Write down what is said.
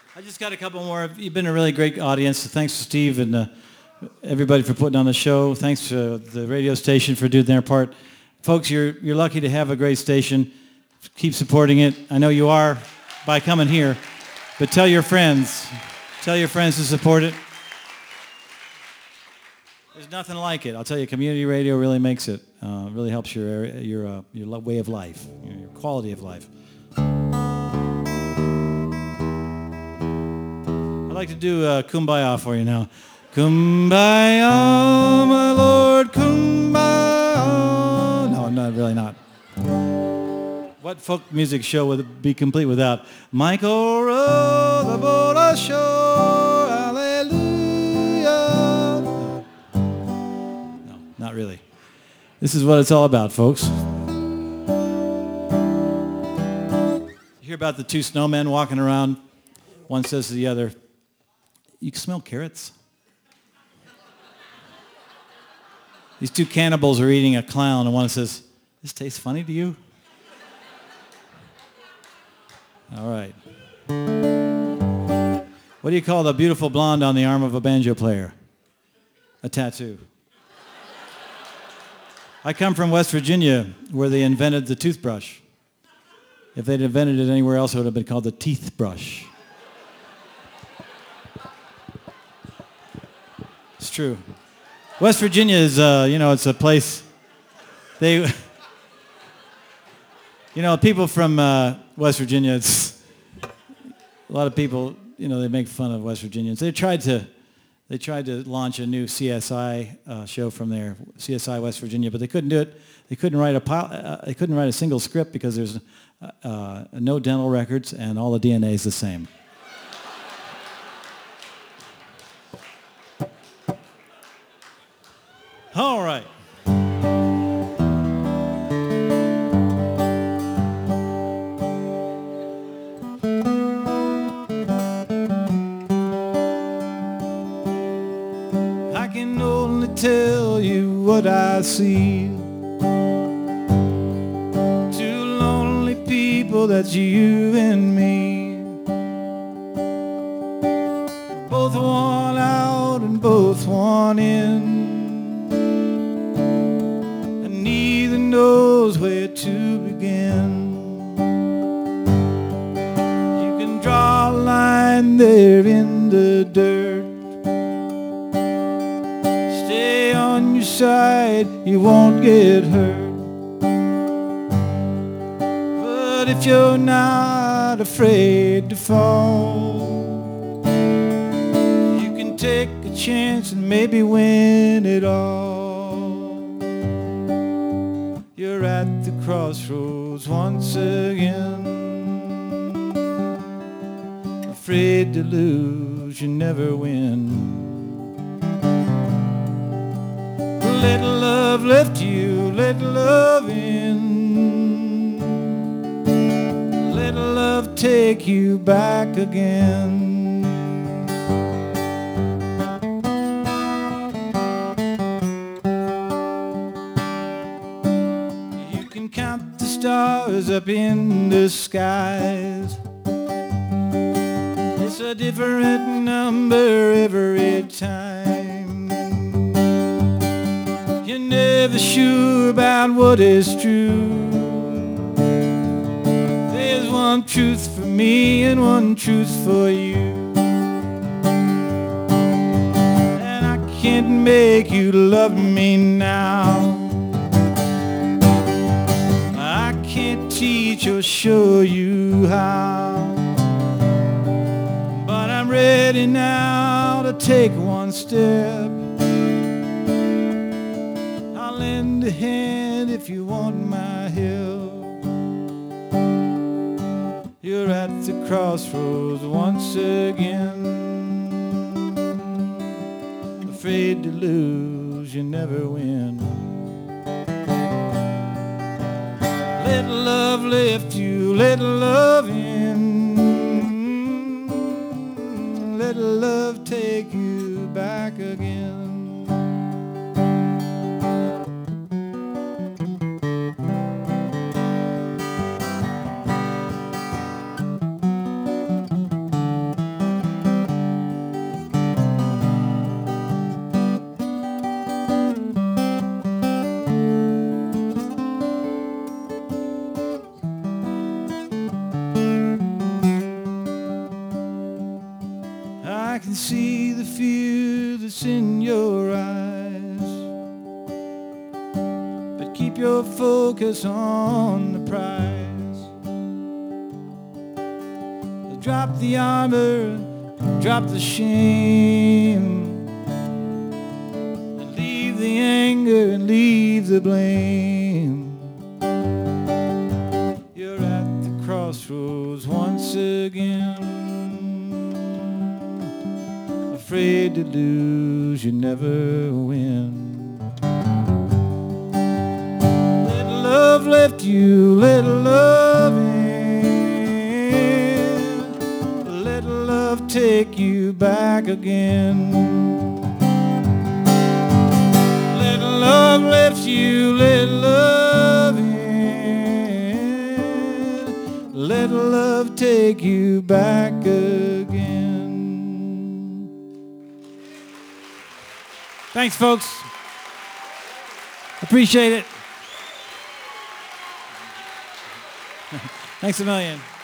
I just got a couple more. You've been a really great audience. Thanks to Steve and everybody for putting on the show. Thanks to the radio station for doing their part. Folks, you're lucky to have a great station. Keep supporting it. I know you are by coming here. But tell your friends. Tell your friends to support it. There's nothing like it. I'll tell you, community radio really makes it. Really helps your way of life, your quality of life. I'd like to do Kumbaya for you now. Kumbaya, my Lord, Kumbaya. No, not really not. What folk music show would it be complete without Michael row the boat ashore, hallelujah? No, not really. This is what it's all about, folks. You hear about the two snowmen walking around. One says to the other, "You can smell carrots?" These two cannibals are eating a clown, and one says, "This tastes funny to you?" All right. What do you call the beautiful blonde on the arm of a banjo player? A tattoo. I come from West Virginia, where they invented the toothbrush. If they'd invented it anywhere else, it would have been called the teeth brush. It's true. West Virginia is, it's a place. People from West Virginia, it's a lot of people, they make fun of West Virginians. They tried to launch a new CSI show from there, CSI West Virginia, but they couldn't do it. They couldn't write a single script because there's no dental records and all the DNA is the same. All right. I can only tell you what I see. Two lonely people, that's you and me. Both want out and both want in. Knows where to begin. You can draw a line there in the dirt. Stay on your side, you won't get hurt. But if you're not afraid to fall, you can take a chance and maybe win it all. You're at the crossroads once again. Afraid to lose, you never win. Let love lift you, let love in. Let love take you back again. Count the stars up in the skies. It's a different number every time. You're never sure about what is true. There's one truth for me and one truth for you. And I can't make you love me now. Teach or show you how, but I'm ready now to take one step. I'll lend a hand if you want my help. You're at the crossroads once again. Afraid to lose, you never win. Let love lift you, let love in. Let love take you back again. can see the fear that's in your eyes, but keep your focus on the prize. Drop the armor, drop the shame, and leave the anger and leave the blame. You're at the crossroads once again, afraid to lose, you never win. Let love lift you, let love in, let love take you back again. Let love lift you, let love in, let love take you back again. Thanks, folks. Appreciate it. Thanks a million.